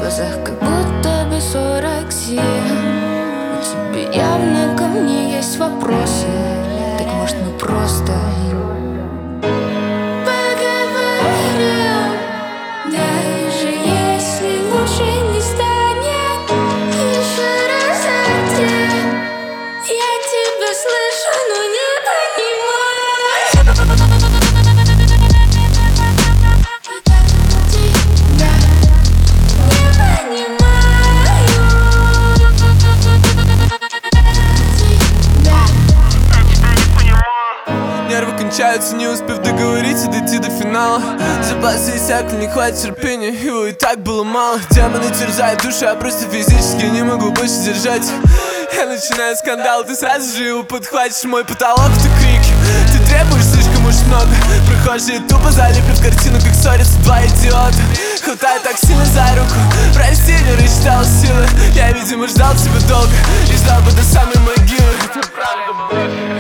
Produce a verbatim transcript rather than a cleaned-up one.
глазах как будто бы сорок семь. У тебя явно ко мне есть вопросы. Так может мы просто поговорим? Даже если лучше не станет еще раз один. Я тебя слышу, но не понимаю. Нервы кончаются, не успев договорить и дойти до финала. Запасы иссякли, не хватит терпения, его и так было мало. Демоны терзают душу, я просто физически не могу больше держать. Я начинаю скандал, ты сразу же его подхватишь. Мой потолок — это крики, ты требуешь слишком уж много. Прохожие тупо залипли в картину, как ссорятся два идиота. Хватает так сильно за руку, прости, не рассчитал силы. Я, видимо, ждал тебя долго и ждал бы до самой могилы.